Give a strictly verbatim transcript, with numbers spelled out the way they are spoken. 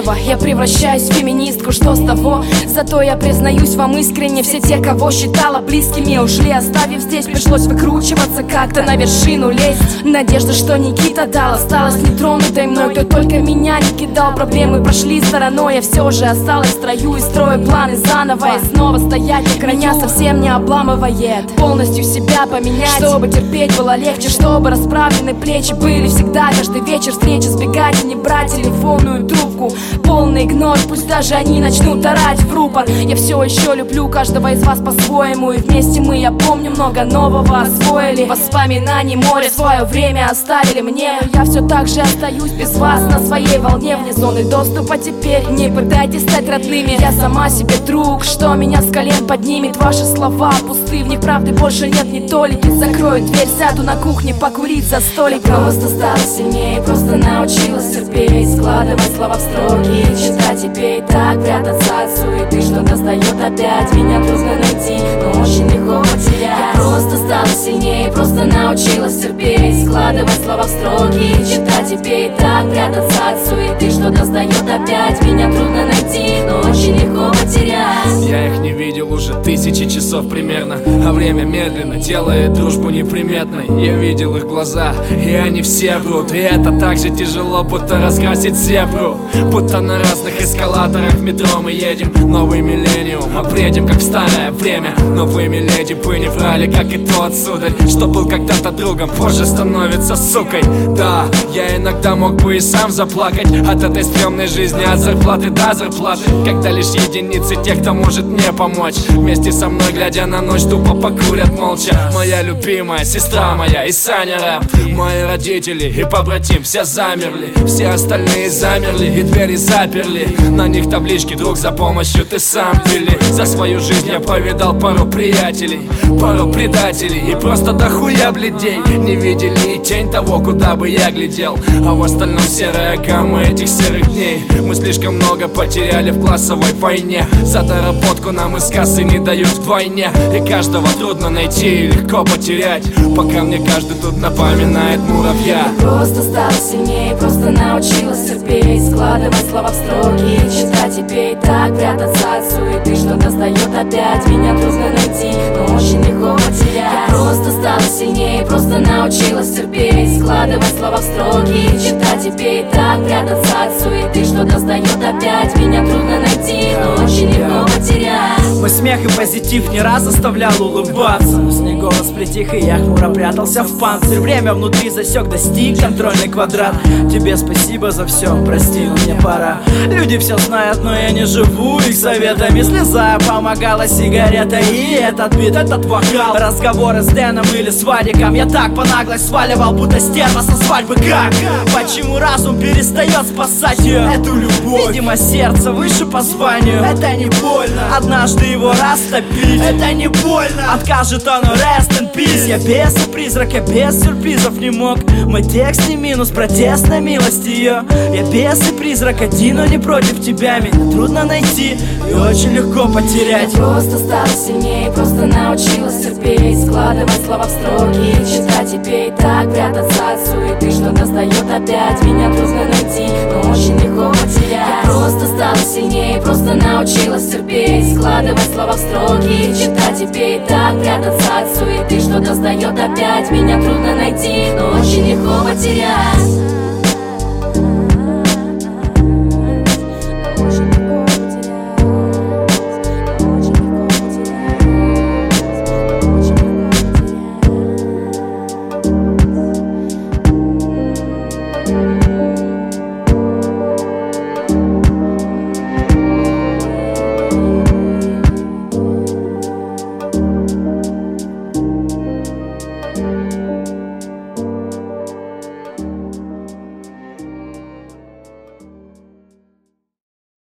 этого я превращаюсь в феминистку, что с того? Зато я признаюсь вам искренне, все те, кого считала близкими, ушли, оставив здесь. Пришлось выкручиваться, как-то на вершину лезть. Надежда, что Никита дал, осталась нетронутой мной. Кто только меня не кидал, проблемы прошли стороной. Я все же осталась в строю и строю планы заново. И снова стоять на краю, меня совсем не обламывает. Полностью себя поменять, чтобы терпеть было легче, чтобы расправлены плечи были всегда. Каждый вечер встречи, сбегать и не брать телефонную трубку. Полный игнор, пусть даже они начнут орать в рупор. Я все еще люблю каждого из вас по-своему, и вместе мы, я помню, много нового освоили. Воспоминаний море, свое время оставили мне, но я все так же остаюсь без вас на своей волне. Вне зоны доступа теперь, не пытайтесь стать родными. Я сама себе друг, что меня с колен поднимет. Ваши слова пусты, в них правды больше нет ни толики. Закрою дверь, сяду на кухне покурить за столиком. Я просто стала сильнее, просто научилась терпеть, складывать слова в строки, читать и петь. Так прятаться от суеты, что достает опять. Меня трудно найти, но очень легко потерять. Я просто стала сильнее, просто научилась терпеть, складывать слова в строки, читать и петь. Так прятаться от суеты, что достает опять. Меня трудно найти, но очень легко потерять. Я их не видел уже тысячи часов примерно, а время медленно делает дружбу неприметной. Я видел их глаза, и они все врут, и это так же тяжело, будто раскрасить зебру. Будто на разных эскалаторах в метро мы едем. Новый миллениум, а бредим, как в старое время. Новыми леди бы не врали, как и тот сударь, что был когда-то другом, позже становится сукой. Да, я иногда мог бы и сам заплакать от этой стрёмной жизни, от зарплаты до зарплаты, когда лишь единицы тех, кто может мне помочь. Вместе со мной, глядя на ночь, тупо покурят молча. Моя любимая сестра моя и Саня Рэп, мои родители и побратим все замерли, все остальные замерли и двери заперли. На них таблички «Друг, за помощью ты сам вели». За свою жизнь я повидал пару приятелей, пару предателей и просто дохуя бледей. Не видели и тень того, куда бы я глядел, а в остальном серая гамма этих серых дней. Мы слишком много потеряли в классовой войне, за доработку нам из кассы не дают вдвойне. И каждого трудно найти и легко потерять, пока мне каждый тут напоминает муравья. Я просто стала сильнее, просто научилась терпеть, складывать слова в строки, читать и петь. Так прятаться от суеты, что достает опять. Меня трудно найти, но очень легко потерять. Я просто стала сильнее, просто научилась терпеть, складывать слова в строки, читать и петь. Так прятаться от суеты, что достает опять. Меня трудно найти, но очень легко потерять. Мой смех и позитив не раз заставлял улыбаться, но с ней голос притих, и я хмуро прятался в панцирь. Время внутри засек, достиг контрольный квадрат. Тебе спасибо за все, прости, но мне пора. Люди все знают, но я не живу их советами. Слезая помогала сигарета и этот бит, этот вокал. Разговоры с Дэном или с Вадиком я так по наглость сваливал, будто стерва со свадьбы. Как? Почему разум перестает спасать ее, эту любовь? Видимо, сердце выше по званию. Это не больно, однажды его растопить. Это не больно, откажет он, rest in peace. Я без призрака, без сюрпризов не мог. Мой текст не минус, протест на милость ее. Я без и призрак один, но не против тебя. Меня трудно найти и очень легко потерять. Я просто стала сильнее, просто научилась терпеть, складывать слова в строки, читать и петь. Так прятаться от суеты, что достает опять. Меня трудно найти, но очень легко потерять. Я просто стала сильнее, просто научилась терпеть, складывать слова в строки, читать и петь. Так прятаться от суеты, что достает опять. Меня трудно найти, но очень легко потерять.